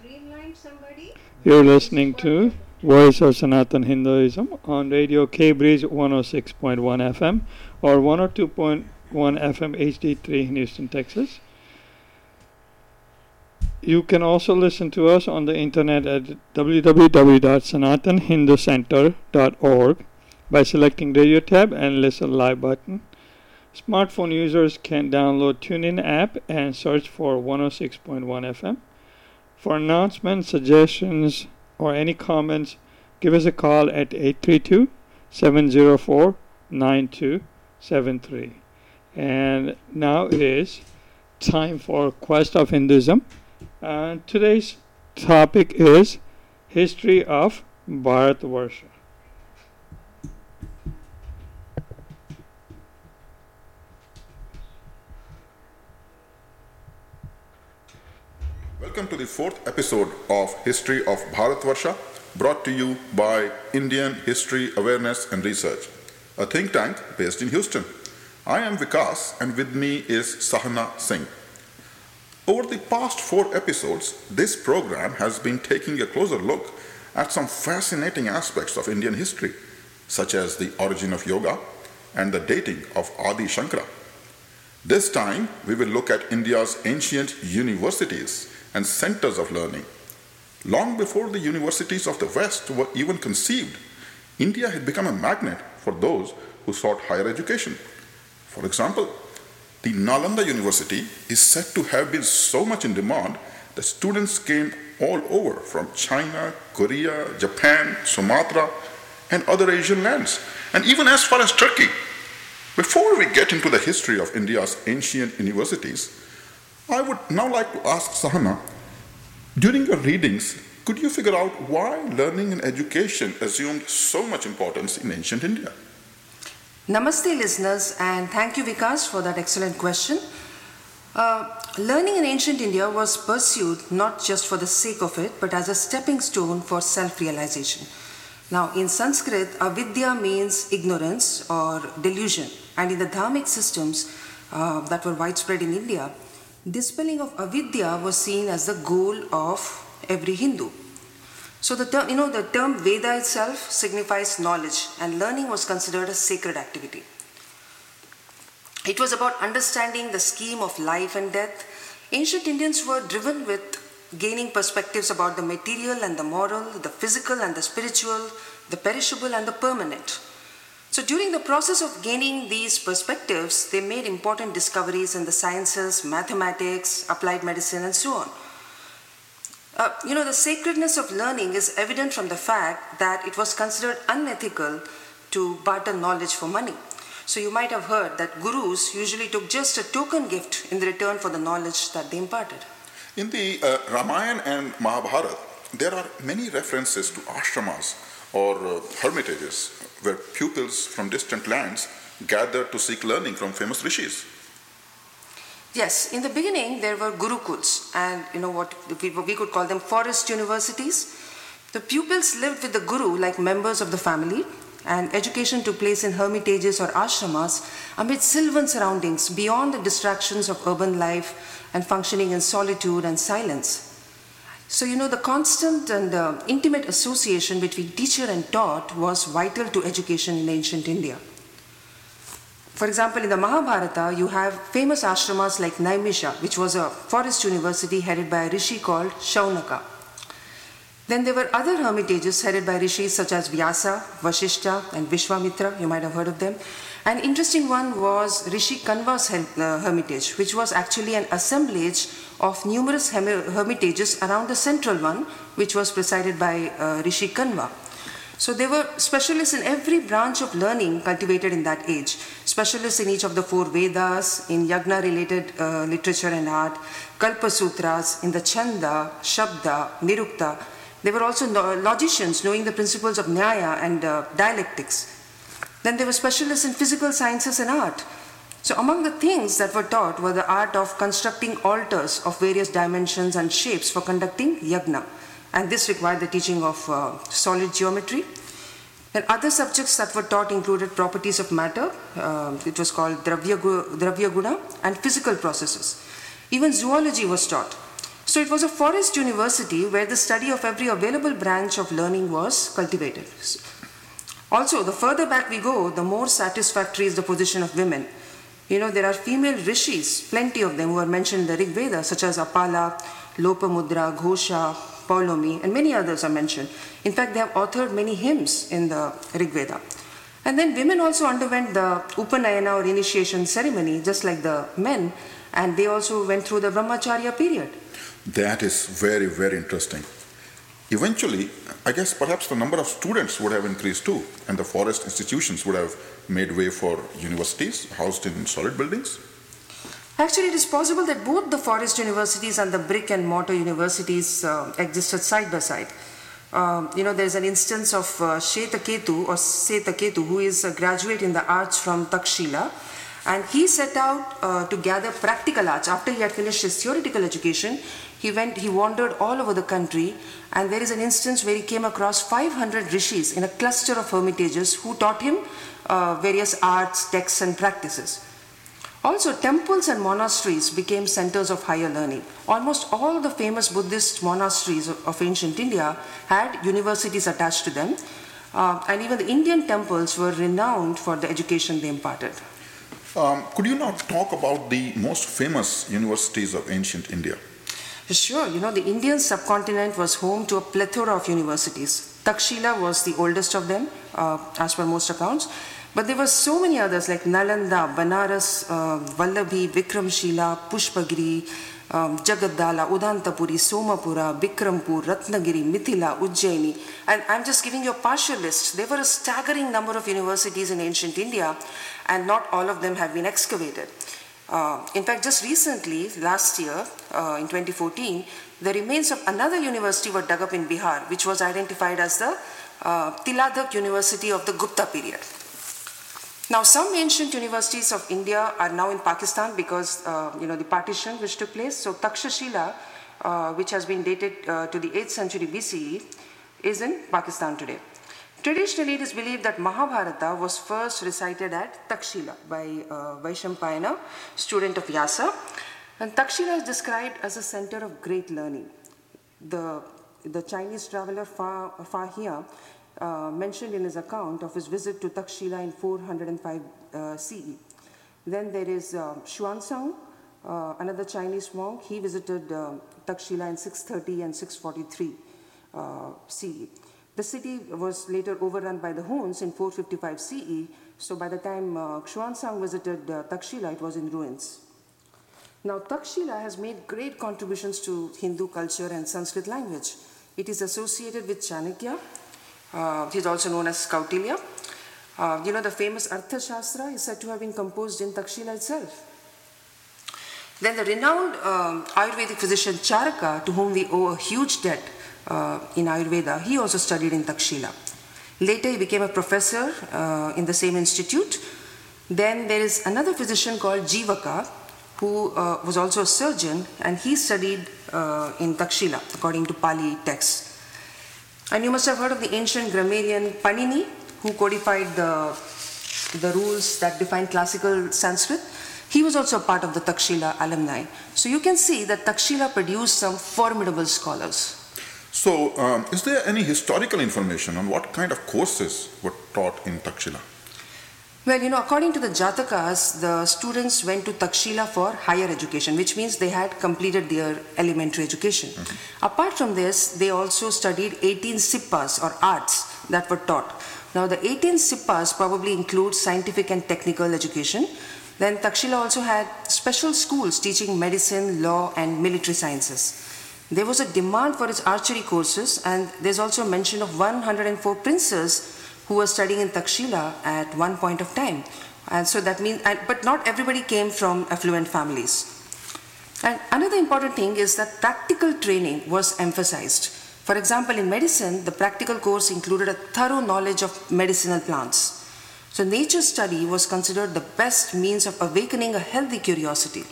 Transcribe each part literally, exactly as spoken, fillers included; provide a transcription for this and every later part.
Streamline somebody? You're listening to Voice of Sanatan Hinduism on Radio K Bridge one oh six point one F M or one oh two point one F M H D three in Houston, Texas. You can also listen to us on the internet at w w w dot sanatan hindu center dot org by selecting Radio tab and Listen Live button. Smartphone users can download TuneIn app and search for one oh six point one F M. For announcements, suggestions, or any comments, give us a call at eight three two, seven zero four, nine two seven three. And now it is time for Quest of Hinduism. And today's topic is History of Bharatvarsha. Welcome to the fourth episode of History of Bharatvarsha, brought to you by Indian History Awareness and Research, a think tank based in Houston. I am Vikas, and with me is Sahana Singh. Over the past four episodes, this program has been taking a closer look at some fascinating aspects of Indian history, such as the origin of yoga and the dating of Adi Shankara. This time, we will look at India's ancient universities and centers of learning. Long before the universities of the West were even conceived, India had become a magnet for those who sought higher education. For example, the Nalanda University is said to have been so much in demand that students came all over from China, Korea, Japan, Sumatra, and other Asian lands, and even as far as Turkey. Before we get into the history of India's ancient universities, I would now like to ask Sahana, during your readings, could you figure out why learning and education assumed so much importance in ancient India? Namaste listeners, and thank you Vikas for that excellent question. Uh, learning in ancient India was pursued not just for the sake of it, but as a stepping stone for self-realization. Now in Sanskrit, avidya means ignorance or delusion, and in the dharmic systems uh, that were widespread in India, dispelling of avidya was seen as the goal of every Hindu. So the term, you know, the term Veda itself signifies knowledge, and learning was considered a sacred activity. It was about understanding the scheme of life and death. Ancient Indians were driven with gaining perspectives about the material and the moral, the physical and the spiritual, the perishable and the permanent. So during the process of gaining these perspectives, they made important discoveries in the sciences, mathematics, applied medicine, and so on. Uh, you know, the sacredness of learning is evident from the fact that it was considered unethical to barter knowledge for money. So you might have heard that gurus usually took just a token gift in return for the knowledge that they imparted. In the uh, Ramayana and Mahabharata, there are many references to ashramas or uh, hermitages where pupils from distant lands gathered to seek learning from famous rishis. Yes, in the beginning there were gurukuls, and you know what we, we could call them forest universities. The pupils lived with the guru like members of the family, and education took place in hermitages or ashramas amid sylvan surroundings beyond the distractions of urban life and functioning in solitude and silence. So, you know, the constant and uh, intimate association between teacher and taught was vital to education in ancient India. For example, in the Mahabharata, you have famous ashramas like Naimisha, which was a forest university headed by a rishi called Shaunaka. Then there were other hermitages headed by rishis such as Vyasa, Vashishta, and Vishwamitra. You might have heard of them. An interesting one was Rishi Kanva's hermitage, which was actually an assemblage of numerous hermitages around the central one, which was presided by uh, Rishi Kanva. So there were specialists in every branch of learning cultivated in that age. Specialists in each of the four Vedas, in Yagna-related uh, literature and art, Kalpa Sutras, in the Chanda, Shabda, Nirukta. They were also logicians knowing the principles of Nyaya and uh, dialectics. Then there were specialists in physical sciences and art. So among the things that were taught were the art of constructing altars of various dimensions and shapes for conducting yagna. And this required the teaching of uh, solid geometry. And other subjects that were taught included properties of matter, uh, it was called Dravya, Dravya Guna, and physical processes. Even zoology was taught. So it was a forest university where the study of every available branch of learning was cultivated. Also, the further back we go, the more satisfactory is the position of women. You know, there are female rishis, plenty of them who are mentioned in the Rig Veda, such as Apala, Lopamudra, Ghosha, Paulomi, and many others are mentioned. In fact, they have authored many hymns in the Rig Veda. And then women also underwent the Upanayana or initiation ceremony, just like the men, and they also went through the Brahmacharya period. That is very, very interesting. Eventually, I guess perhaps the number of students would have increased too, and the forest institutions would have made way for universities housed in solid buildings. Actually, it is possible that both the forest universities and the brick and mortar universities uh, existed side by side. Uh, you know, there's an instance of uh, Shetaketu or Setaketu, who is a graduate in the arts from Takshila, and he set out uh, to gather practical arts. After he had finished his theoretical education, he went, he wandered all over the country, and there is an instance where he came across five hundred rishis in a cluster of hermitages who taught him uh, various arts, texts, and practices. Also, temples and monasteries became centers of higher learning. Almost all the famous Buddhist monasteries of ancient India had universities attached to them, uh, and even the Indian temples were renowned for the education they imparted. Um, could you now talk about the most famous universities of ancient India? Sure, you know, the Indian subcontinent was home to a plethora of universities. Takshila was the oldest of them, uh, as per most accounts. But there were so many others like Nalanda, Banaras, uh, Vallabhi, Vikramshila, Pushpagiri, um, Jagadala, Udantapuri, Somapura, Bikrampur, Ratnagiri, Mithila, Ujjaini. And I'm just giving you a partial list. There were a staggering number of universities in ancient India, and not all of them have been excavated. Uh, in fact, just recently, last year, uh, in twenty fourteen, the remains of another university were dug up in Bihar, which was identified as the uh, Tiladak University of the Gupta period. Now, some ancient universities of India are now in Pakistan because, uh, you know, the partition which took place. So, Takshashila, uh, which has been dated uh, to the eighth century B C E, is in Pakistan today. Traditionally, it is believed that Mahabharata was first recited at Takshila by uh, Vaishampayana, student of Vyasa. And Takshila is described as a center of great learning. The, the Chinese traveler Fa, Fa Hia uh, mentioned in his account of his visit to Takshila in four hundred five uh, C E. Then there is uh, Xuanzang, uh, another Chinese monk. He visited uh, Takshila in six thirty and six forty-three uh, C E. The city was later overrun by the Huns in four fifty-five C E, so by the time uh, Xuanzang visited uh, Takshila, it was in ruins. Now, Takshila has made great contributions to Hindu culture and Sanskrit language. It is associated with Chanakya. Uh, he is also known as Kautilya. Uh, you know, the famous Arthashastra is said to have been composed in Takshila itself. Then the renowned um, Ayurvedic physician Charaka, to whom we owe a huge debt, Uh, in Ayurveda, he also studied in Takshila. Later, he became a professor uh, in the same institute. Then there is another physician called Jivaka, who uh, was also a surgeon, and he studied uh, in Takshila, according to Pali texts. And you must have heard of the ancient grammarian Panini, who codified the, the rules that define classical Sanskrit. He was also part of the Takshila alumni. So you can see that Takshila produced some formidable scholars. So, um, is there any historical information on what kind of courses were taught in Takshila? Well, you know, according to the Jatakas, the students went to Takshila for higher education, which means they had completed their elementary education. Mm-hmm. Apart from this, they also studied eighteen sippas or arts that were taught. Now, the eighteen sippas probably include scientific and technical education. Then Takshila also had special schools teaching medicine, law, and military sciences. There was a demand for its archery courses, and there's also mention of one hundred four princes who were studying in Takshila at one point of time. And so that means, and, but not everybody came from affluent families. And another important thing is that practical training was emphasized. For example, in medicine, the practical course included a thorough knowledge of medicinal plants. So nature study was considered the best means of awakening a healthy curiosity.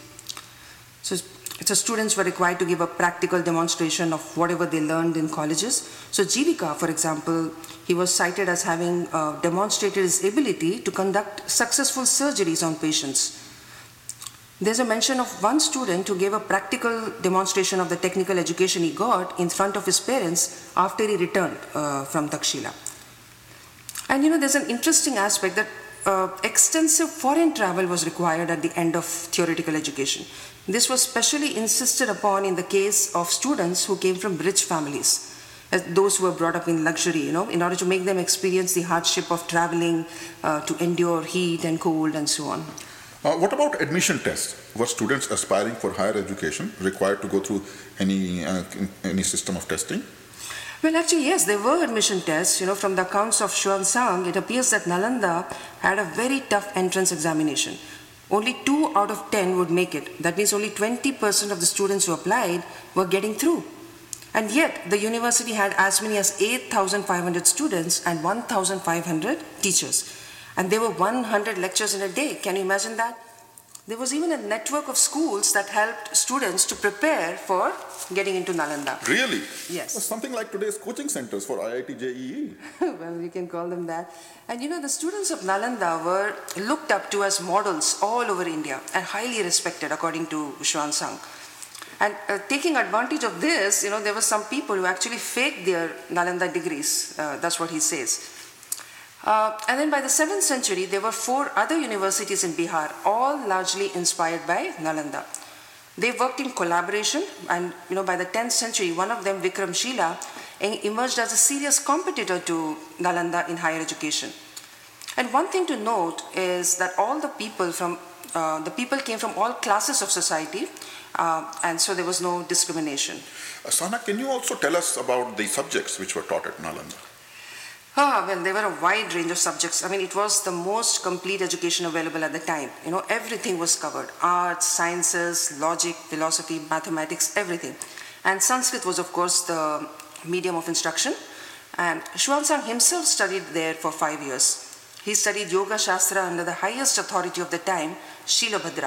So So students were required to give a practical demonstration of whatever they learned in colleges. So Jivika, for example, he was cited as having uh, demonstrated his ability to conduct successful surgeries on patients. There's a mention of one student who gave a practical demonstration of the technical education he got in front of his parents after he returned uh, from Takshila. And you know, there's an interesting aspect that uh, extensive foreign travel was required at the end of theoretical education. This was specially insisted upon in the case of students who came from rich families, as those who were brought up in luxury, you know, in order to make them experience the hardship of traveling, uh, to endure heat and cold and so on. Uh, what about admission tests? Were students aspiring for higher education required to go through any, uh, any system of testing? Well, actually, yes, there were admission tests. You know, from the accounts of Xuanzang, it appears that Nalanda had a very tough entrance examination. Only two out of ten would make it. That means only twenty percent of the students who applied were getting through. And yet, the university had as many as eight thousand five hundred students and one thousand five hundred teachers. And there were one hundred lectures in a day. Can you imagine that? There was even a network of schools that helped students to prepare for getting into Nalanda. Really? Yes. Well, something like today's coaching centers for I I T J E E. Well, you can call them that. And you know, the students of Nalanda were looked up to as models all over India and highly respected, according to Xuanzang. And uh, taking advantage of this, you know, there were some people who actually faked their Nalanda degrees. Uh, that's what he says. Uh, and then by the seventh century, there were four other universities in Bihar, all largely inspired by Nalanda. They worked in collaboration, and you know, by the tenth century, one of them, Vikramshila, emerged as a serious competitor to Nalanda in higher education. And one thing to note is that all the people from uh, the people came from all classes of society, uh, and so there was no discrimination. Uh, Sana, can you also tell us about the subjects which were taught at Nalanda? Ah, well, there were a wide range of subjects. I mean, it was the most complete education available at the time. You know, everything was covered. Arts, sciences, logic, philosophy, mathematics, everything. And Sanskrit was, of course, the medium of instruction. And Xuanzang himself studied there for five years. He studied Yoga Shastra under the highest authority of the time, Shilabhadra.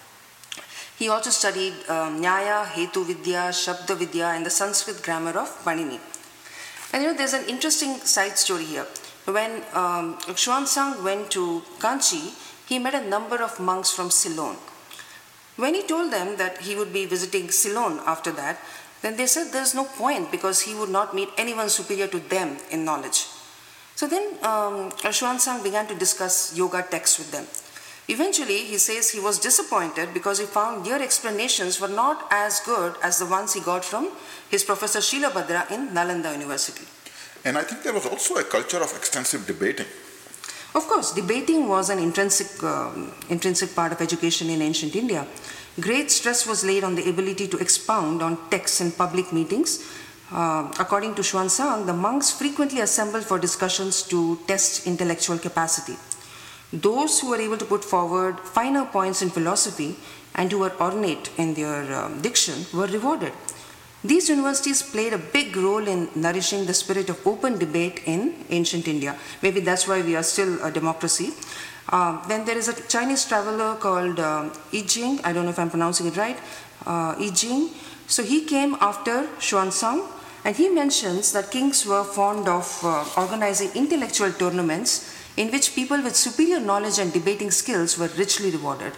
He also studied um, Nyaya, Hetu Vidya, Shabda Vidya, and the Sanskrit grammar of Panini. And you know, there's an interesting side story here. When um, Xuanzang went to Kanchi, he met a number of monks from Ceylon. When he told them that he would be visiting Ceylon after that, then they said there's no point because he would not meet anyone superior to them in knowledge. So then um, Xuanzang began to discuss yoga texts with them. Eventually, he says he was disappointed because he found their explanations were not as good as the ones he got from his professor Shilabhadra in Nalanda University. And I think there was also a culture of extensive debating. Of course, debating was an intrinsic, um, intrinsic part of education in ancient India. Great stress was laid on the ability to expound on texts in public meetings. Uh, according to Xuanzang, the monks frequently assembled for discussions to test intellectual capacity. Those who were able to put forward finer points in philosophy and who were ornate in their um, diction were rewarded. These universities played a big role in nourishing the spirit of open debate in ancient India. Maybe that's why we are still a democracy. Uh, then there is a Chinese traveler called um, Yi Jing. I don't know if I'm pronouncing it right. Uh, Yi Jing. So he came after Xuanzang, and he mentions that kings were fond of uh, organizing intellectual tournaments in which people with superior knowledge and debating skills were richly rewarded.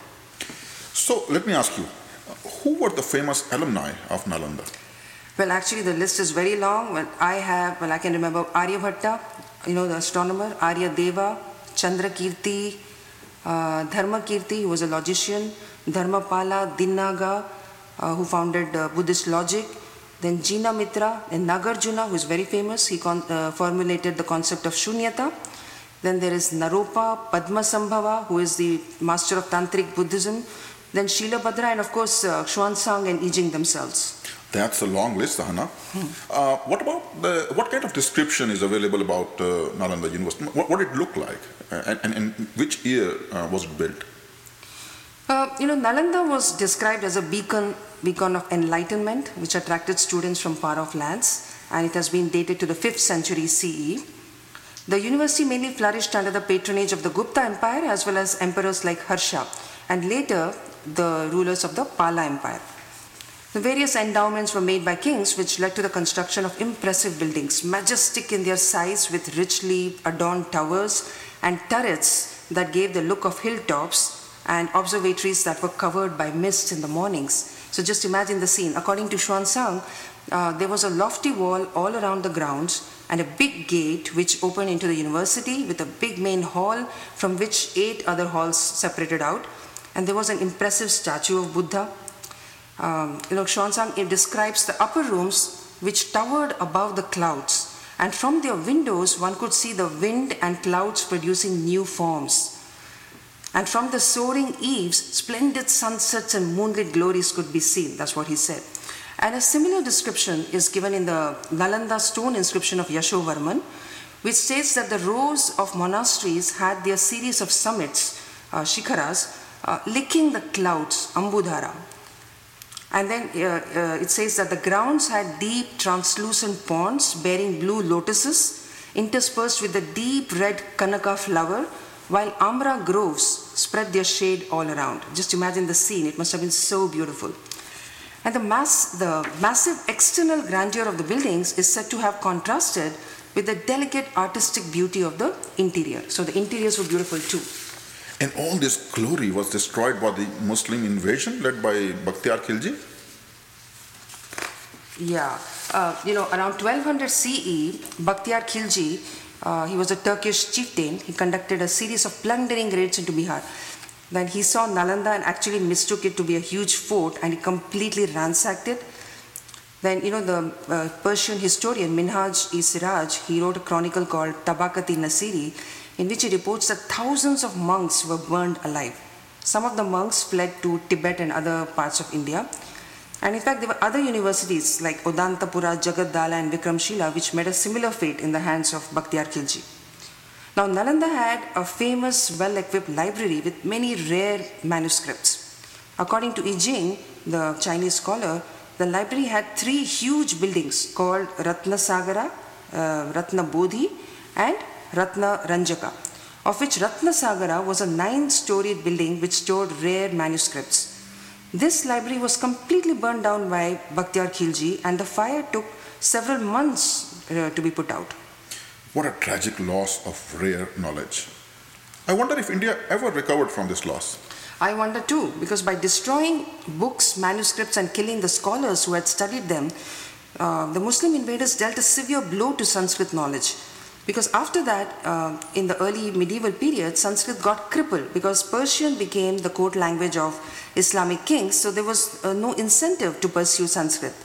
So let me ask you, who were the famous alumni of Nalanda? Well, actually the list is very long. Well, I have, well, I can remember Aryabhatta, you know, the astronomer, Aryadeva, Chandrakirti, uh, Dharmakirti, who was a logician, Dharmapala, Dinnaga, uh, who founded uh, Buddhist logic, then Jina Mitra, and Nagarjuna, who is very famous. He con uh, formulated the concept of Shunyata. Then there is Naropa, Padmasambhava, who is the master of Tantric Buddhism. Then Shilabhadra, and of course uh, Xuanzang and Yi Jing themselves. That's a long list, Sahana. Hmm. Uh, what about the, what kind of description is available about uh, Nalanda University? What, what did it look like? Uh, and, and in which year uh, was it built? Uh, you know, Nalanda was described as a beacon, beacon of enlightenment, which attracted students from far-off lands, and it has been dated to the fifth century C E. The university mainly flourished under the patronage of the Gupta Empire as well as emperors like Harsha, and later the rulers of the Pala Empire. The various endowments were made by kings, which led to the construction of impressive buildings, majestic in their size with richly adorned towers and turrets that gave the look of hilltops, and observatories that were covered by mist in the mornings. So just imagine the scene. According to Xuanzang, uh, there was a lofty wall all around the grounds and a big gate which opened into the university with a big main hall from which eight other halls separated out. And there was an impressive statue of Buddha. Um, you know, Xuanzang, it describes the upper rooms which towered above the clouds. And from their windows, one could see the wind and clouds producing new forms. And from the soaring eaves, splendid sunsets and moonlit glories could be seen. That's what he said. And a similar description is given in the Nalanda stone inscription of Yashovarman, which states that the rows of monasteries had their series of summits, uh, shikharas, uh, licking the clouds, Ambudhara. And then uh, uh, it says that the grounds had deep translucent ponds bearing blue lotuses interspersed with the deep red Kanaka flower, while Amra groves spread their shade all around. Just imagine the scene, it must have been so beautiful. And the, mass, the massive external grandeur of the buildings is said to have contrasted with the delicate artistic beauty of the interior. So the interiors were beautiful too. And all this glory was destroyed by the Muslim invasion led by Bakhtiyar Khilji? Yeah, uh, you know, around twelve hundred C E, Bakhtiyar Khilji, uh, he was a Turkish chieftain. He conducted a series of plundering raids into Bihar. Then he saw Nalanda and actually mistook it to be a huge fort, and he completely ransacked it. Then, you know, the uh, Persian historian Minhaj-e-Siraj, he wrote a chronicle called Tabaqat-i-Nasiri, in which he reports that thousands of monks were burned alive. Some of the monks fled to Tibet and other parts of India. And in fact, there were other universities like Odantapura, Jagat-Dala and Vikramshila which met a similar fate in the hands of Bakhtiyar Khilji. Now, Nalanda had a famous, well-equipped library with many rare manuscripts. According to I Ching, the Chinese scholar, the library had three huge buildings called Ratna Sagara, uh, Ratna Bodhi and Ratna Ranjaka, of which Ratna Sagara was a nine-storied building which stored rare manuscripts. This library was completely burned down by Bakhtiyar Khilji, and the fire took several months uh, to be put out. What a tragic loss of rare knowledge. I wonder if India ever recovered from this loss. I wonder too, because by destroying books, manuscripts and killing the scholars who had studied them, uh, the Muslim invaders dealt a severe blow to Sanskrit knowledge. Because after that, uh, in the early medieval period, Sanskrit got crippled because Persian became the court language of Islamic kings, so there was uh, no incentive to pursue Sanskrit.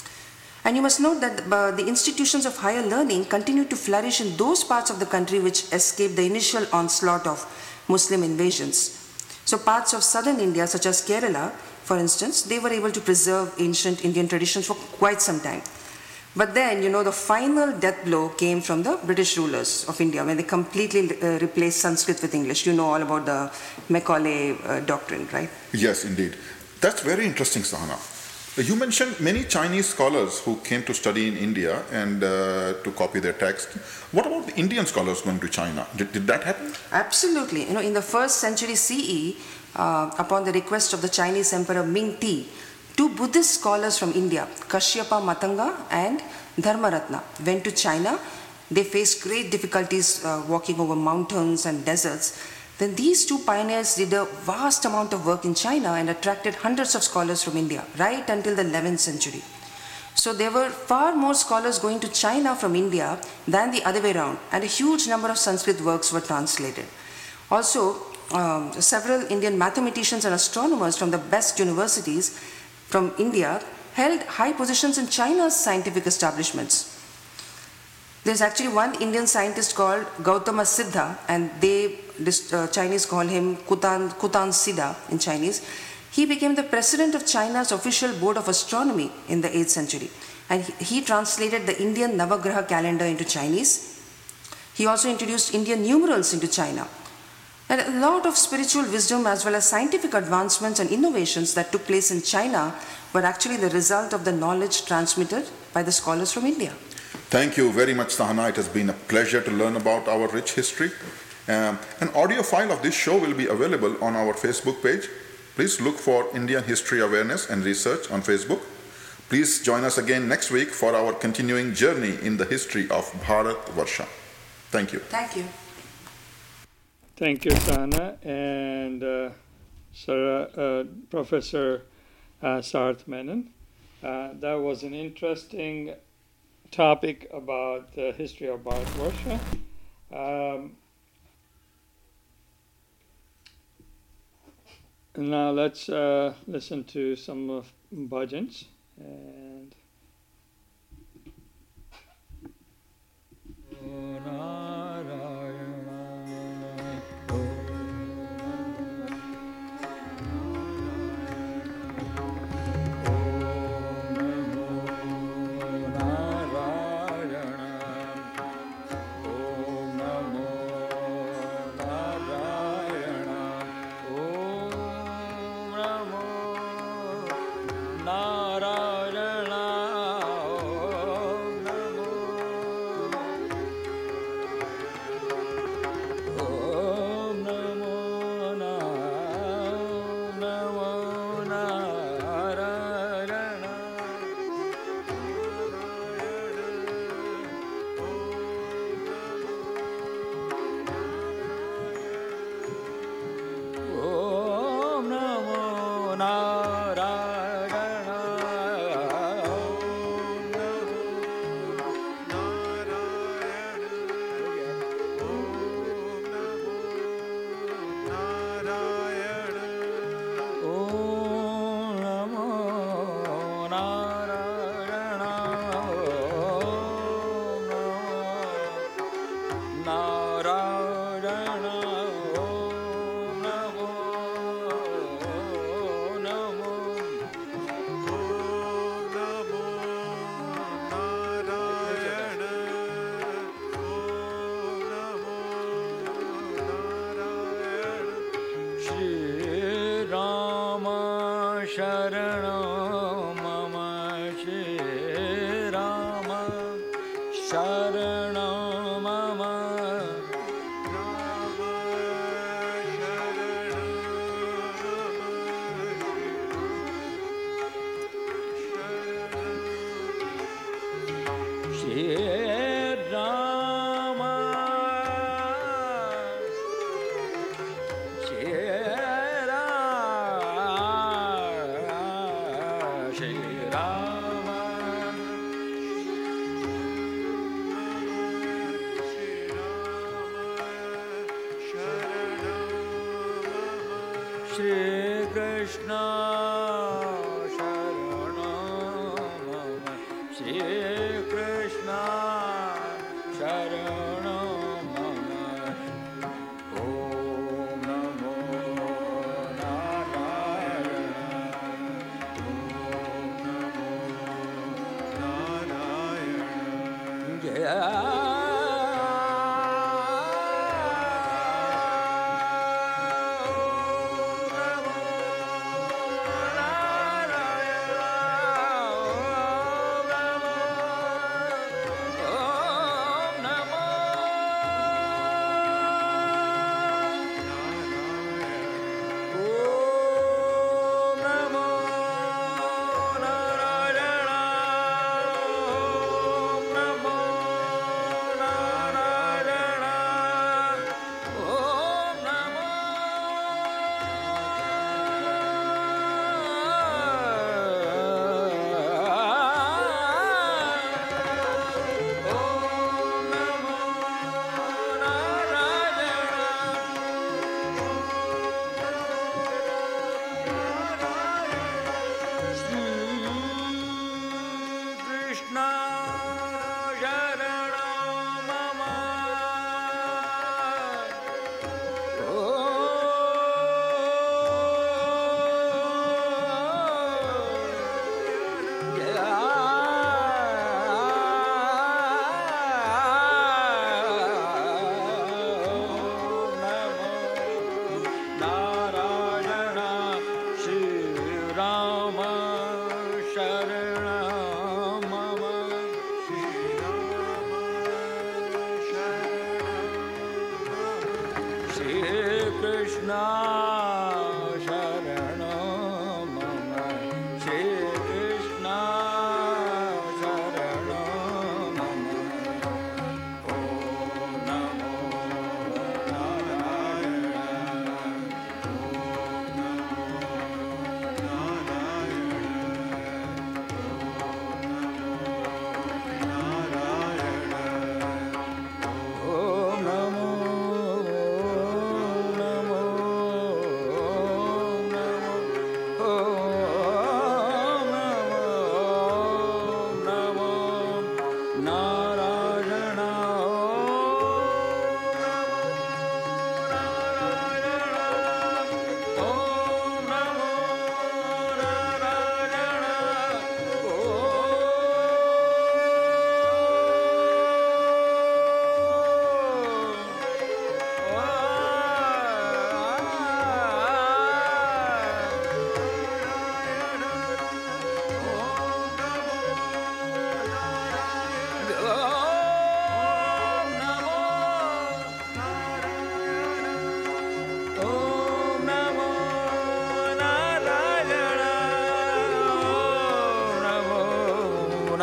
And you must note that uh, the institutions of higher learning continued to flourish in those parts of the country which escaped the initial onslaught of Muslim invasions. So parts of southern India, such as Kerala, for instance, they were able to preserve ancient Indian traditions for quite some time. But then, you know, the final death blow came from the British rulers of India when they completely uh, replaced Sanskrit with English. You know all about the Macaulay uh, doctrine, right? Yes, indeed. That's very interesting, Sahana. You mentioned many Chinese scholars who came to study in India and uh, to copy their text. What about the Indian scholars going to China? Did, did that happen? Absolutely. You know, in the first century C E, uh, upon the request of the Chinese Emperor Ming Ti, two Buddhist scholars from India, Kashyapa Matanga and Dharmaratna, went to China. They faced great difficulties uh, walking over mountains and deserts. Then these two pioneers did a vast amount of work in China and attracted hundreds of scholars from India, right until the eleventh century. So there were far more scholars going to China from India than the other way around, and a huge number of Sanskrit works were translated. Also, um, several Indian mathematicians and astronomers from the best universities from India held high positions in China's scientific establishments. There's actually one Indian scientist called Gautama Siddha, and they, this, uh, Chinese call him Kutan, Kutan Siddha in Chinese. He became the president of China's official board of astronomy in the eighth century. And he, he translated the Indian Navagraha calendar into Chinese. He also introduced Indian numerals into China. And a lot of spiritual wisdom as well as scientific advancements and innovations that took place in China were actually the result of the knowledge transmitted by the scholars from India. Thank you very much, Sahana. It has been a pleasure to learn about our rich history. Um, an audio file of this show will be available on our Facebook page. Please look for Indian History Awareness and Research on Facebook. Please join us again next week for our continuing journey in the history of Bharat Varsha. Thank you. Thank you. Thank you, Sahana. And uh, Sir, uh, Professor uh, Sarth Menon. Uh, that was an interesting topic about the history of Bharatvarsha. Um, now let's uh, listen to some of bhajans. And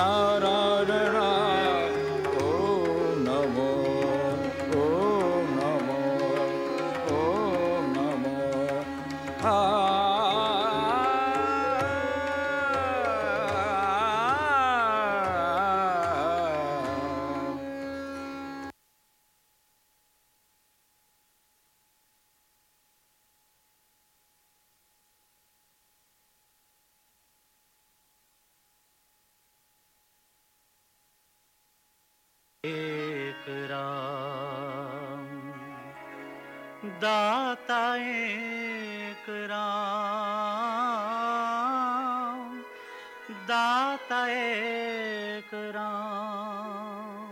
Narayana. Om Namo, Om Namo, Om Namo. एक राम दाता एक राम दाता एक राम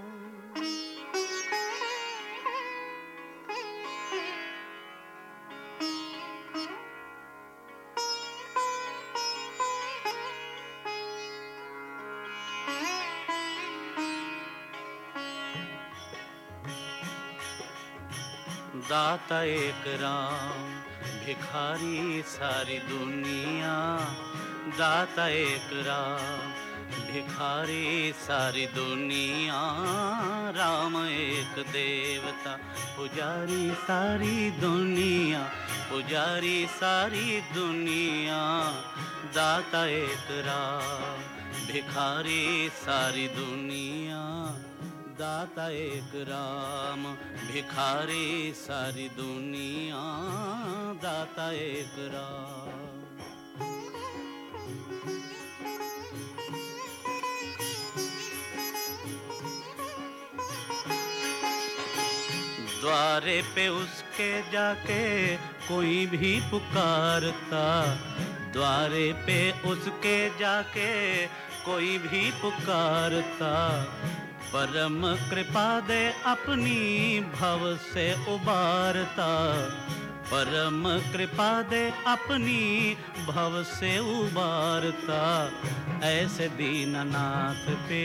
दाता एक राम भिखारी सारी दुनिया दाता एक राम भिखारी सारी दुनिया राम एक देवता पुजारी सारी दुनिया पुजारी सारी दुनिया दाता एक राम भिखारी सारी दुनिया दाता एक राम भिखारी सारी दुनिया दाता एक राम द्वारे पे उसके जाके कोई भी पुकारता द्वारे पे उसके जाके कोई भी पुकारता परम कृपा दे अपनी भव से उबारता परम कृपा दे अपनी भव से उबारता ऐसे दीननाथ पे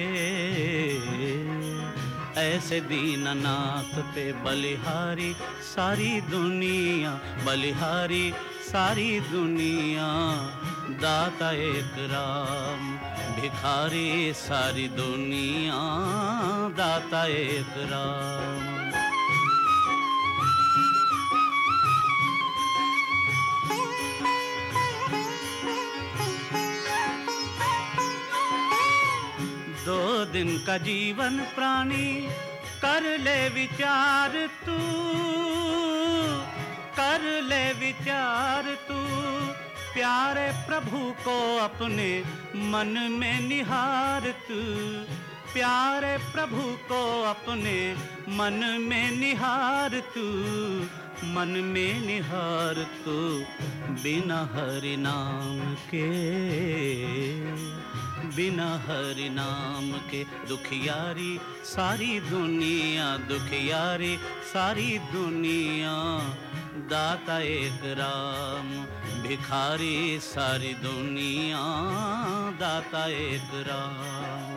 ऐसे दीननाथ पे बलिहारी सारी दुनिया बलिहारी सारी दुनिया दाता एक राम भिखारी सारी दुनिया दाता एक राम दो दिन का जीवन प्राणी कर ले विचार तू कर ले विचार तू प्यारे प्रभु को अपने मन में निहार तू प्यारे प्रभु को अपने मन में निहार तू मन में निहार तू बिना हरि नाम के बिना हरि नाम के दुखियारी सारी दुनिया दुखियारी सारी दुनिया दाता एक राम भिखारी सारी दुनिया दाता एक राम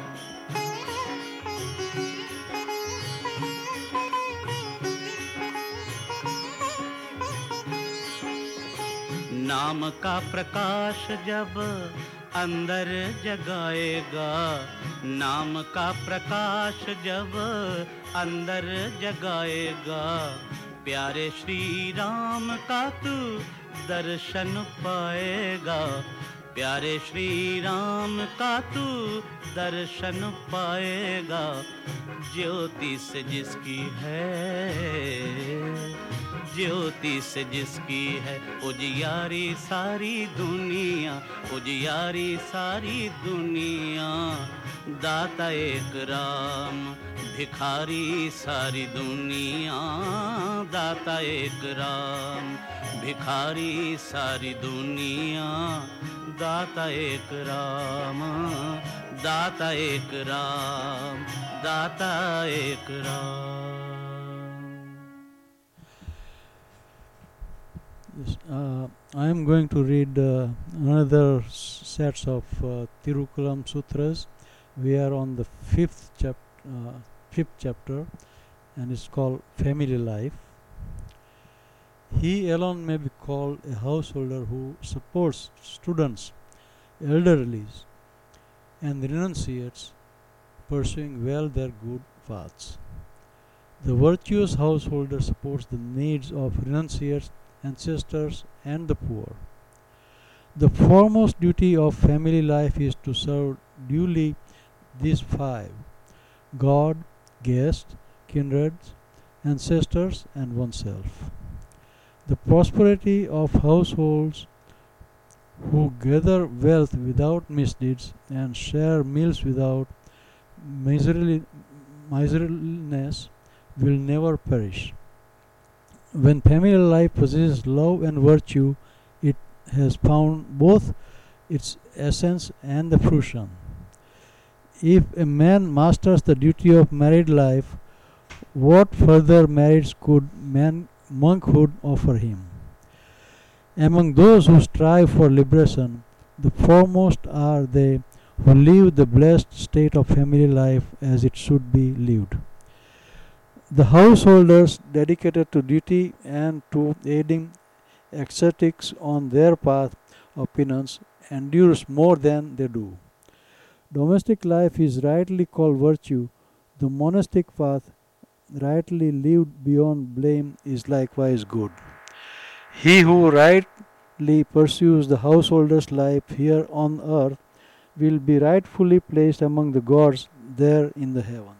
नाम का प्रकाश जब अंदर जगाएगा नाम का प्रकाश जब अंदर जगाएगा प्यारे श्री राम का तू दर्शन पाएगा प्यारे श्री राम का तू दर्शन पाएगा ज्योति से जिसकी है ज्योति से जिसकी है उजियारी सारी दुनिया उजियारी सारी दुनिया दाता एक राम भिखारी सारी दुनिया दाता एक राम भिखारी सारी दुनिया दाता एक राम दाता एक राम दाता एक Ram Yes, uh, I am going to read uh, another sets of uh, Tirukulam Sutras. We are on the fifth, chap uh, fifth chapter and it's called Family Life. He alone may be called a householder who supports students, elderlies and renunciates pursuing well their good paths. The virtuous householder supports the needs of renunciates, ancestors, and the poor. The foremost duty of family life is to serve duly these five: God, guests, kindreds, ancestors, and oneself. The prosperity of households who gather wealth without misdeeds and share meals without miserly, miserliness will never perish. When family life possesses love and virtue, it has found both its essence and the fruition. If a man masters the duty of married life, what further merits could man monkhood offer him? Among those who strive for liberation, the foremost are they who live the blessed state of family life as it should be lived. The householders dedicated to duty and to aiding ascetics on their path of penance endures more than they do. Domestic life is rightly called virtue. The monastic path, rightly lived beyond blame, is likewise good. He who rightly pursues the householder's life here on earth will be rightfully placed among the gods there in the heaven.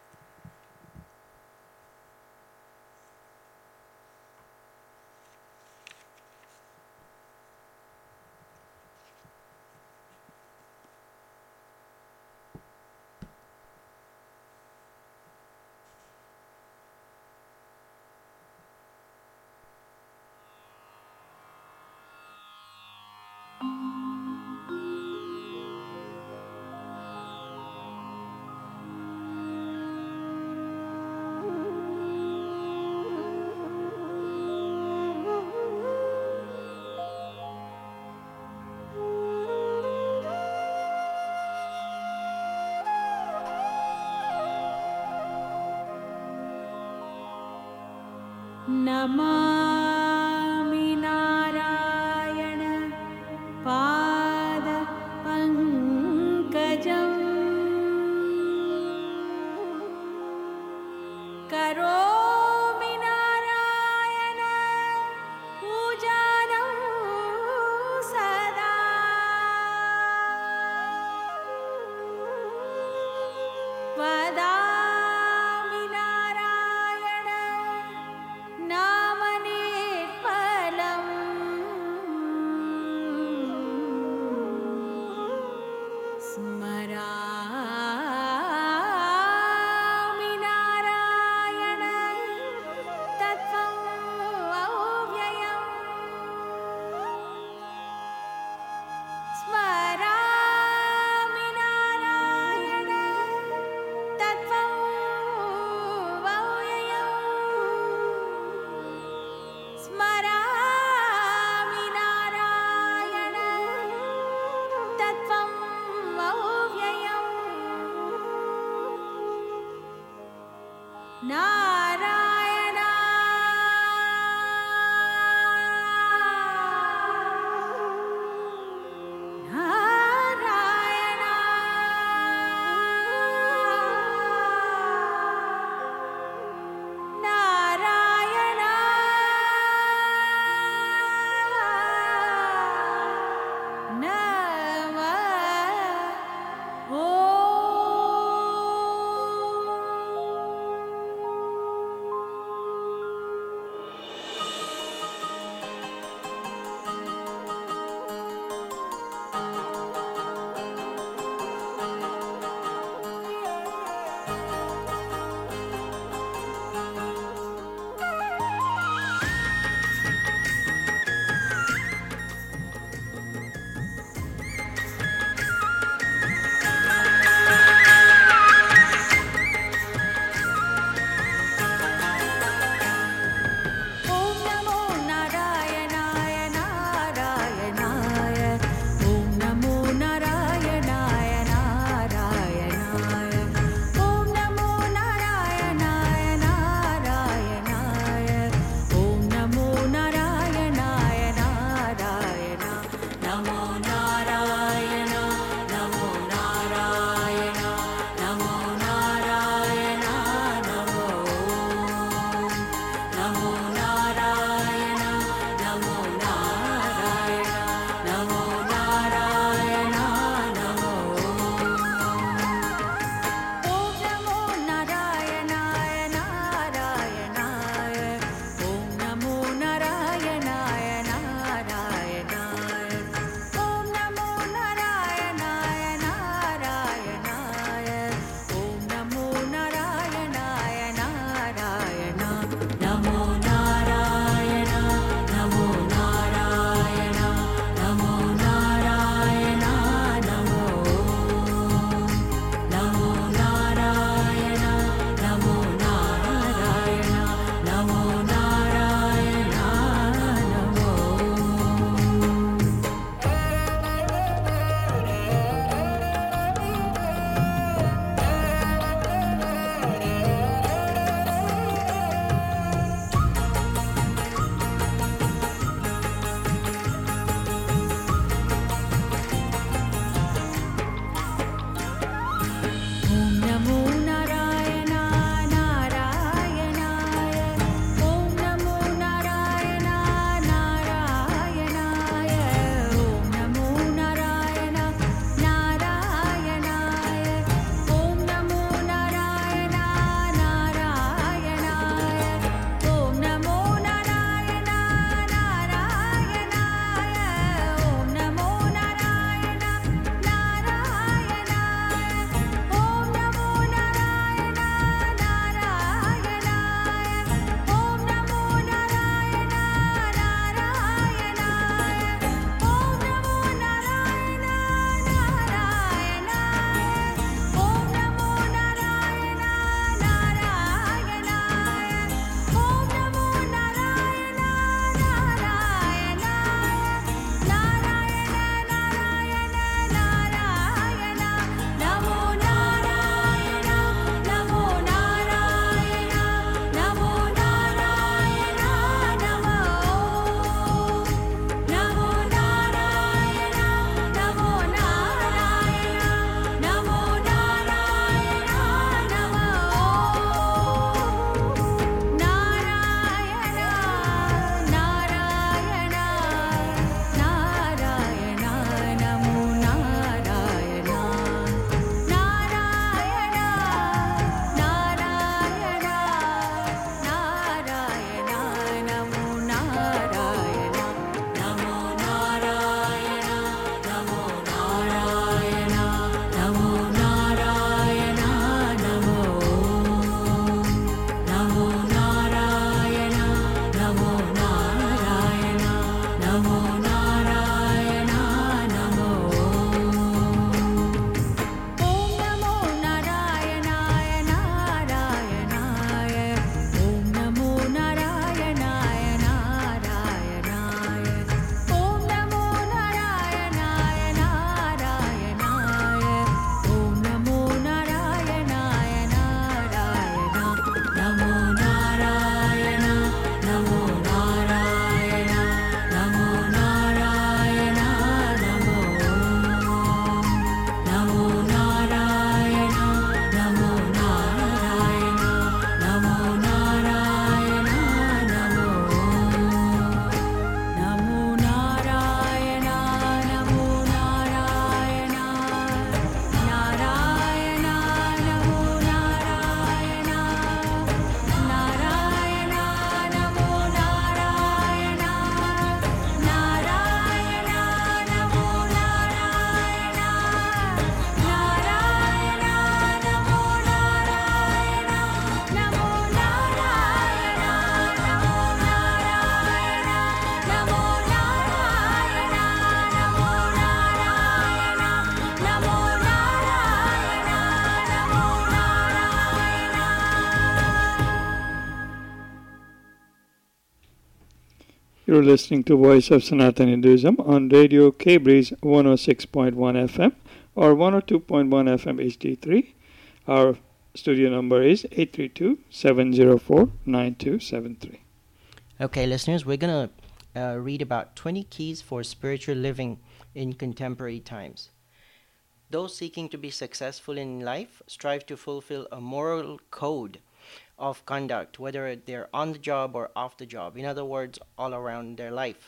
Namami Narayan पाद पंकजं करोमि नारायण पूजनं सदा वदामि नारायण नामनिर्मलं स्मरामि नारायण तत्त्वं अव्ययम् स्मरामि नारायण तत्त्वं अव्ययम् स्मरामि नारायण तत्त्वं अव्ययम् नारायण नारायण नारायण नमः You're listening to Voice of Sanatana Hinduism on Radio K-Breeze one oh six point one F M or one oh two point one F M H D three. Our studio number is eight three two, seven oh four, nine two seven three. Okay, listeners, we're going to uh, read about twenty keys for spiritual living in contemporary times. Those seeking to be successful in life strive to fulfill a moral code of conduct, whether they're on the job or off the job. In other words, all around their life.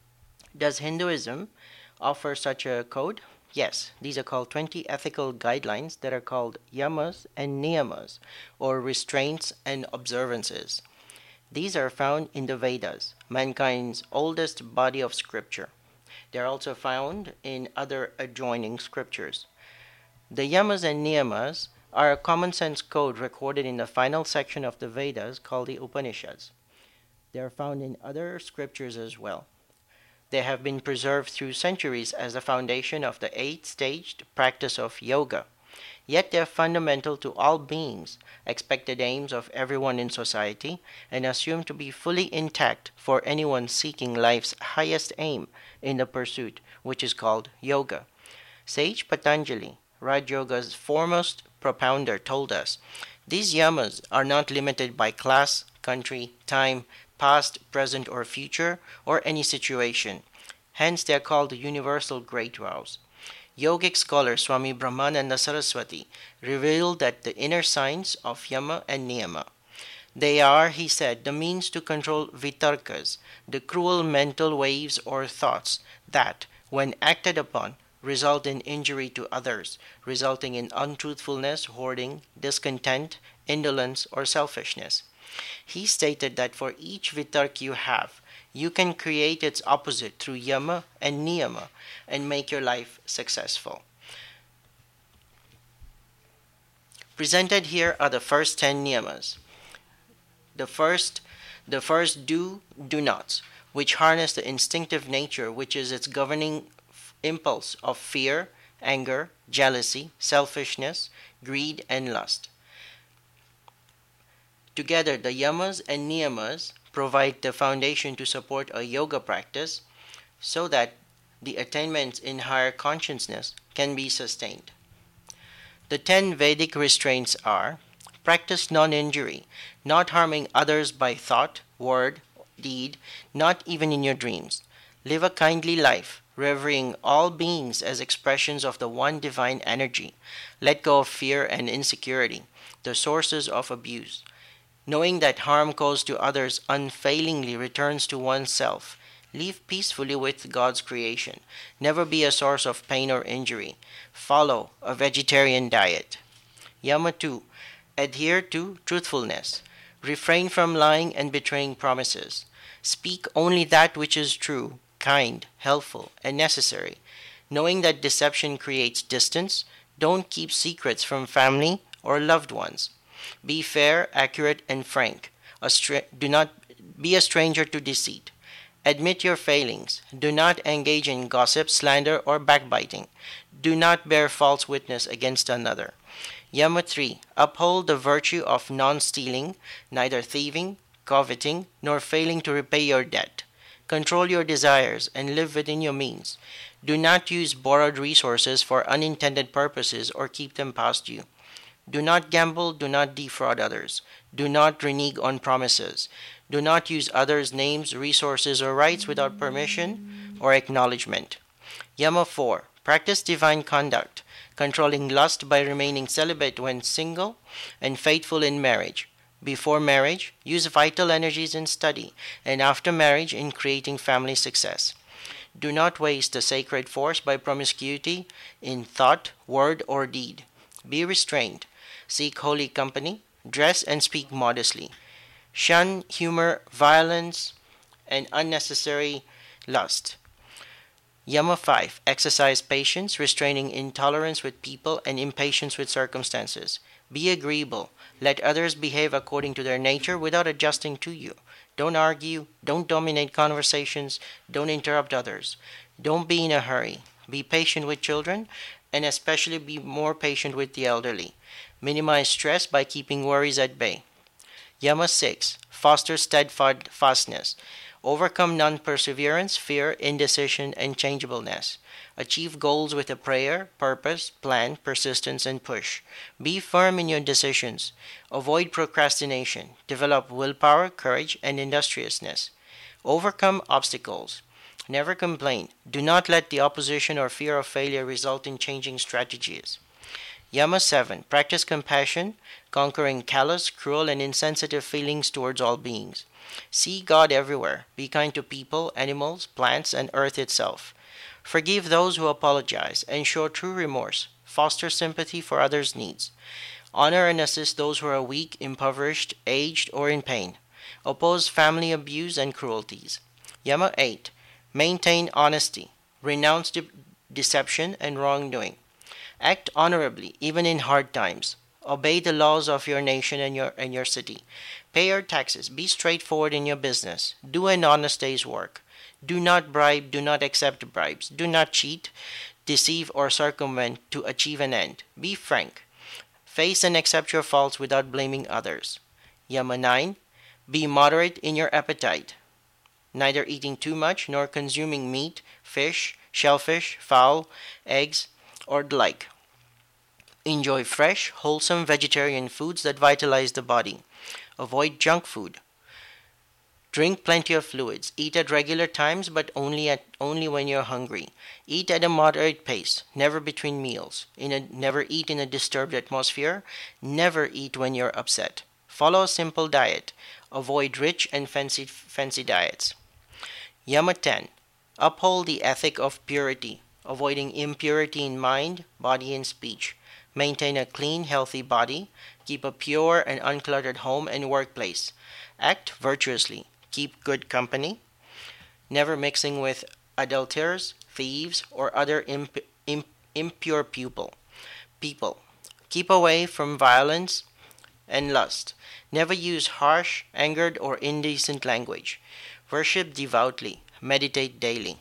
Does Hinduism offer such a code? Yes, these are called twenty ethical guidelines that are called yamas and niyamas, or restraints and observances. These are found in the Vedas, mankind's oldest body of scripture. They are also found in other adjoining scriptures. The yamas and niyamas are a common sense code recorded in the final section of the Vedas called the Upanishads. They are found in other scriptures as well. They have been preserved through centuries as the foundation of the eight-staged practice of yoga. Yet they are fundamental to all beings, expected aims of everyone in society, and assumed to be fully intact for anyone seeking life's highest aim in the pursuit, which is called yoga. Sage Patanjali, Raj Yoga's foremost propounder, told us, these yamas are not limited by class, country, time, past, present, or future, or any situation. Hence they are called the universal great vows. Yogic scholar Swami Brahmananda Saraswati revealed that the inner signs of yama and niyama. They are, he said, the means to control vitarkas, the cruel mental waves or thoughts that, when acted upon, result in injury to others, resulting in untruthfulness, hoarding, discontent, indolence, or selfishness. He stated that for each vitark you have, you can create its opposite through yama and niyama and make your life successful. Presented here are the first ten niyamas. The first, the first do, do nots, which harness the instinctive nature which is its governing impulse of fear, anger, jealousy, selfishness, greed, and lust. Together, the yamas and niyamas provide the foundation to support a yoga practice so that the attainments in higher consciousness can be sustained. The ten Vedic restraints are: practice non-injury, not harming others by thought, word, deed, not even in your dreams. Live a kindly life, revering all beings as expressions of the one divine energy. Let go of fear and insecurity, the sources of abuse. Knowing that harm caused to others unfailingly returns to oneself. Live peacefully with God's creation. Never be a source of pain or injury. Follow a vegetarian diet. Yama two. Adhere to truthfulness. Refrain from lying and betraying promises. Speak only that which is true, kind, helpful, and necessary. Knowing that deception creates distance, don't keep secrets from family or loved ones. Be fair, accurate, and frank. A stra- do not be a stranger to deceit. Admit your failings. Do not engage in gossip, slander, or backbiting. Do not bear false witness against another. Yama three. Uphold the virtue of non-stealing, neither thieving, coveting, nor failing to repay your debt. Control your desires and live within your means. Do not use borrowed resources for unintended purposes or keep them past you. Do not gamble, do not defraud others. Do not renege on promises. Do not use others' names, resources, or rights without permission or acknowledgement. Yama four. Practice divine conduct, controlling lust by remaining celibate when single and faithful in marriage. Before marriage, use vital energies in study, and after marriage in creating family success. Do not waste the sacred force by promiscuity in thought, word, or deed. Be restrained. Seek holy company. Dress and speak modestly. Shun humor, violence, and unnecessary lust. Yama five. Exercise patience, restraining intolerance with people and impatience with circumstances. Be agreeable. Let others behave according to their nature without adjusting to you. Don't argue. Don't dominate conversations. Don't interrupt others. Don't be in a hurry. Be patient with children, and especially be more patient with the elderly. Minimize stress by keeping worries at bay. Yama six. Foster steadfastness. Overcome non-perseverance, fear, indecision, and changeableness. Achieve goals with a prayer, purpose, plan, persistence, and push. Be firm in your decisions. Avoid procrastination. Develop willpower, courage, and industriousness. Overcome obstacles. Never complain. Do not let the opposition or fear of failure result in changing strategies. Yama seven. Practice compassion, conquering callous, cruel, and insensitive feelings towards all beings. See God everywhere. Be kind to people, animals, plants, and earth itself. Forgive those who apologize and show true remorse. Foster sympathy for others' needs. Honor and assist those who are weak, impoverished, aged, or in pain. Oppose family abuse and cruelties. Yama eight. Maintain honesty. Renounce de- deception and wrongdoing. Act honorably, even in hard times. Obey the laws of your nation and your, and your city. Pay your taxes. Be straightforward in your business. Do an honest day's work. Do not bribe. Do not accept bribes. Do not cheat, deceive, or circumvent to achieve an end. Be frank. Face and accept your faults without blaming others. Yama nine. Be moderate in your appetite, neither eating too much nor consuming meat, fish, shellfish, fowl, eggs, or the like. Enjoy fresh, wholesome vegetarian foods that vitalize the body. Avoid junk food. Drink plenty of fluids. Eat at regular times, but only at only when you're hungry. Eat at a moderate pace, never between meals. In a, never eat in a disturbed atmosphere. Never eat when you're upset. Follow a simple diet. Avoid rich and fancy fancy diets. Yama ten. Uphold the ethic of purity, avoiding impurity in mind, body, and speech. Maintain a clean, healthy body. Keep a pure and uncluttered home and workplace. Act virtuously. Keep good company. Never mixing with adulterers, thieves, or other imp- imp- impure pupil, people. Keep away from violence and lust. Never use harsh, angered, or indecent language. Worship devoutly. Meditate daily.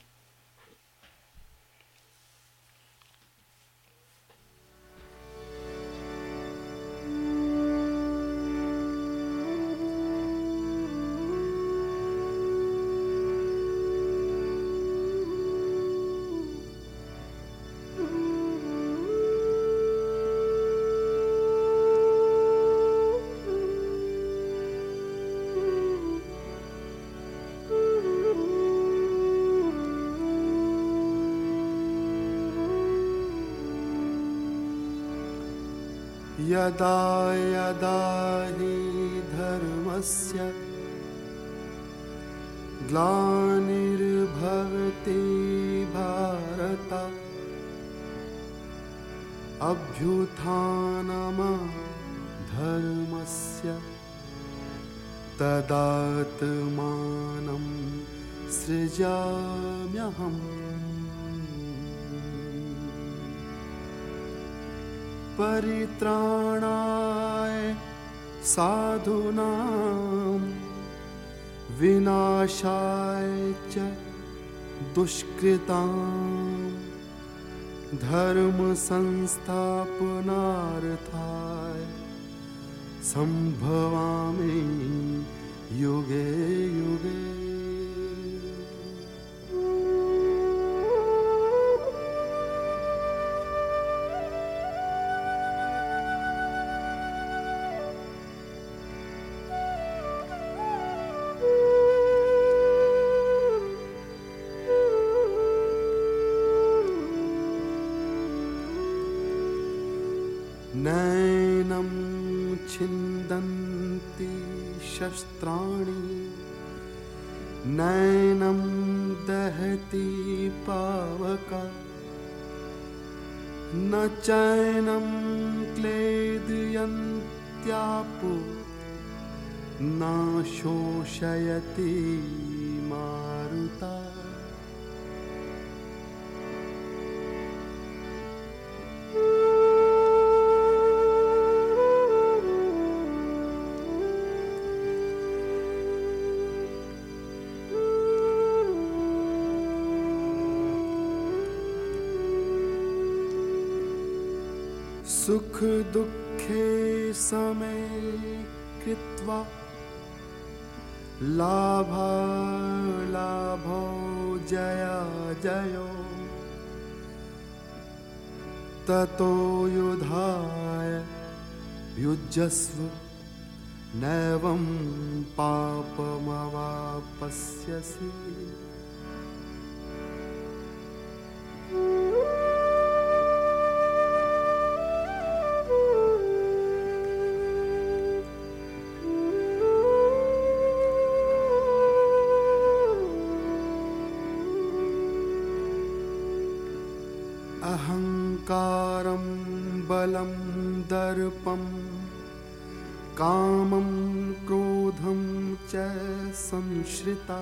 यदा यदा हि धर्मस्य ग्लानिर्भवति भारत अभ्युत्थानमधर्मस्य तदात्मानं सृजाम्यहम् परित्राणाय साधूनां विनाशाय च दुष्कृतां धर्म संस्थापनार्थाय संभवामि युगे युगे। नैनं छिन्दन्ति शस्त्राणि नैनं दहति पावका न चैनं क्लेदयन्त्यापो न शोषयति मारुता। सुख दुःखे समे कृत्वा लाभा लाभो जया जयो ततो युधाय युज्यस्व नैवं पापमवापस्यसि अहंकारं बलं दर्पं कामं क्रोधं च संश्रिता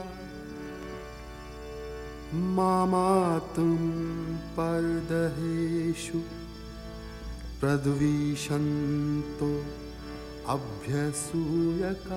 मामात्म परदहेषु प्रद्विषन्तो अभ्यसूयका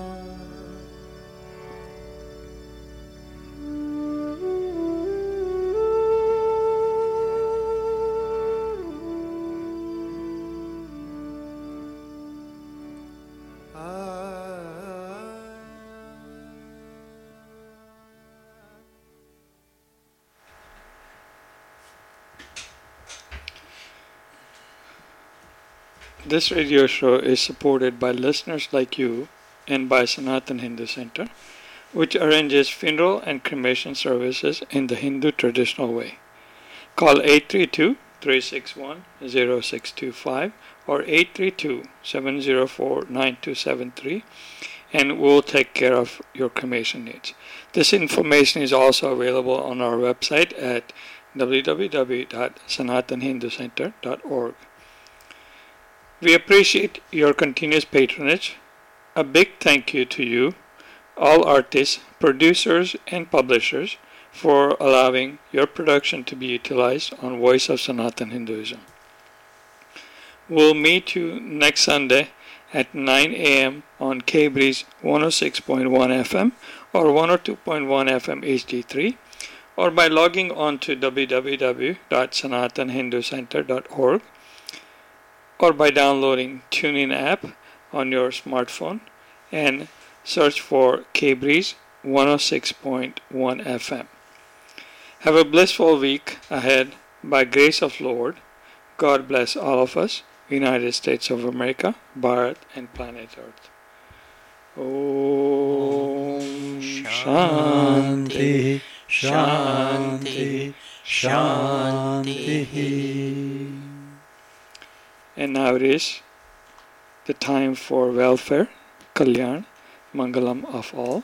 This radio show is supported by listeners like you and by Sanatan Hindu Center, which arranges funeral and cremation services in the Hindu traditional way. Call eight three two, three six one, zero six two five or eight three two, seven zero four, nine two seven three and we'll take care of your cremation needs. This information is also available on our website at w w w dot sanatan hindu center dot org. We appreciate your continuous patronage. A big thank you to you, all artists, producers, and publishers, for allowing your production to be utilized on Voice of Sanatan Hinduism. We'll meet you next Sunday at nine a.m. on K-Breeze one oh six point one F M or one oh two point one F M H D three, or by logging on to w w w dot sanatan hindu center dot org, or by downloading TuneIn app on your smartphone and search for K-Breeze one oh six point one F M. Have a blissful week ahead by grace of Lord. God bless all of us, United States of America, Bharat, and planet Earth. Om Shanti, Shanti, Shanti. And now it is the time for welfare, Kalyan, Mangalam of all.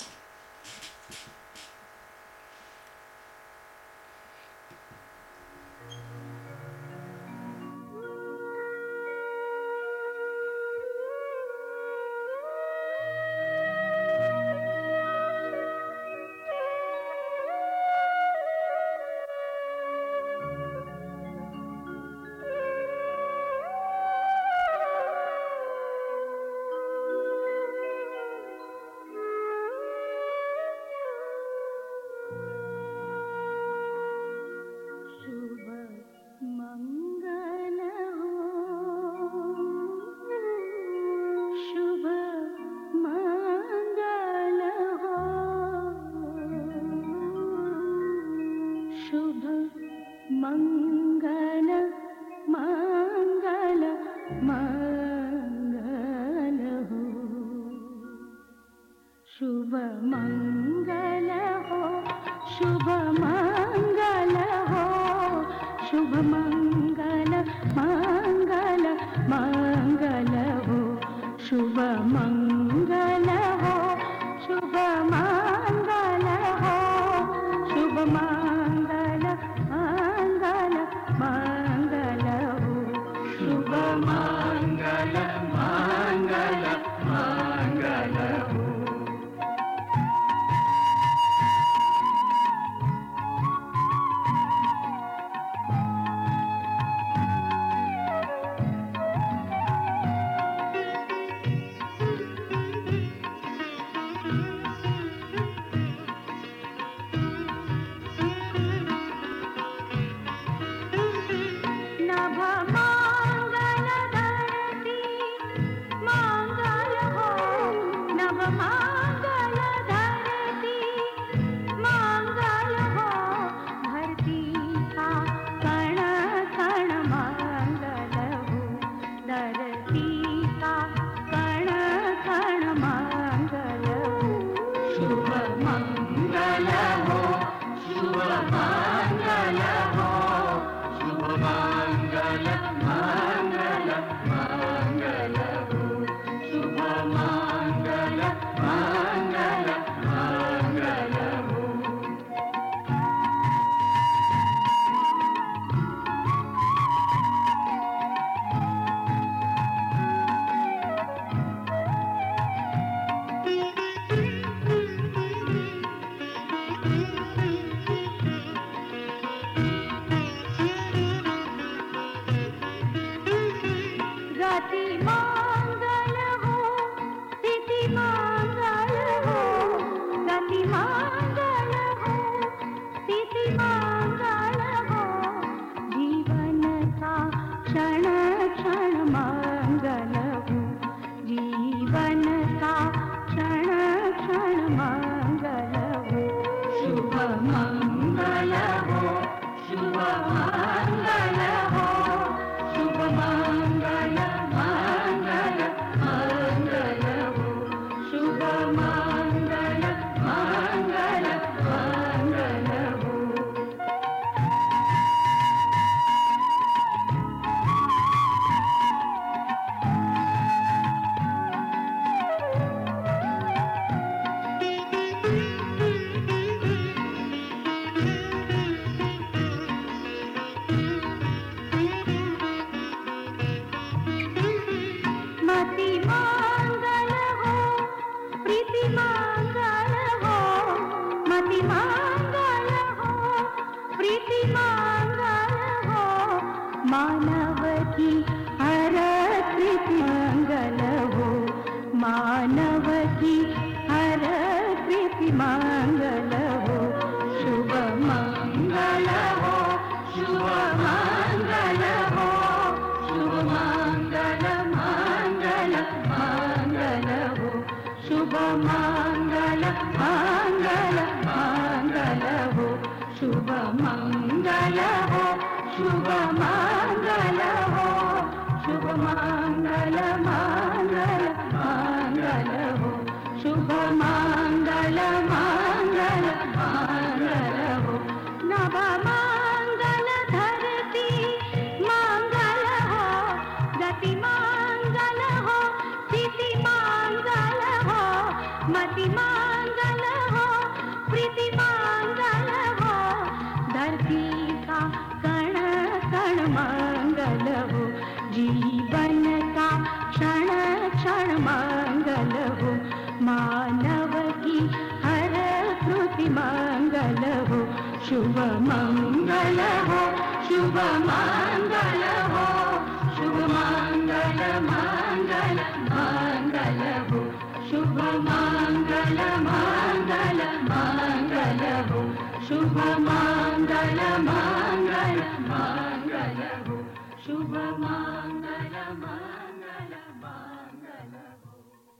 मानव की हर प्रीति मंगल हो, शुभ मंगल हो, शुभ मंगल हो, शुभ मंगल मंगल मंगल हो, शुभ मंगल मंगल मंगल हो, शुभ मंगल हो, शुभ मंगल हो, शुभ मंगल मंगल मंगल हो, शुभ मंगल मंगल मंगल हो, नभ मंगल धरती मंगल हो, गति मंगल हो, स्थिति मंगल हो, मति मंगल हो, प्रीति मंगल हो, धरती का कण कण मंगल हो, जीवन का क्षण क्षण मंगल हो, मानव की हर कृति मंगल हो, शुभ मंगल हो, शुभ मंगल हो, शुभ मंगल मंगल मंगल हो, शुभ मंगल मंगल मंगल हो, शुभ मंगल मंगल मंगल हो, शुभ मंगल मंगल मंगल हो,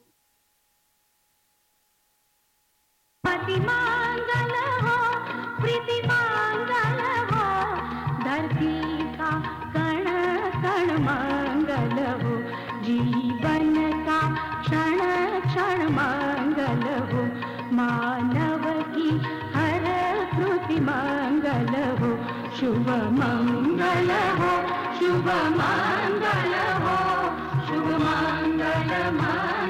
मति मंगल हो, प्रीति मंगल हो, धरती का कण कण मंगल हो, जीवन का क्षण क्षण मंगल हो, मानव की हर कृति मंगल हो, शुभ मंगल हो, शुभ मंगल हो, शुभ मंगल मंगल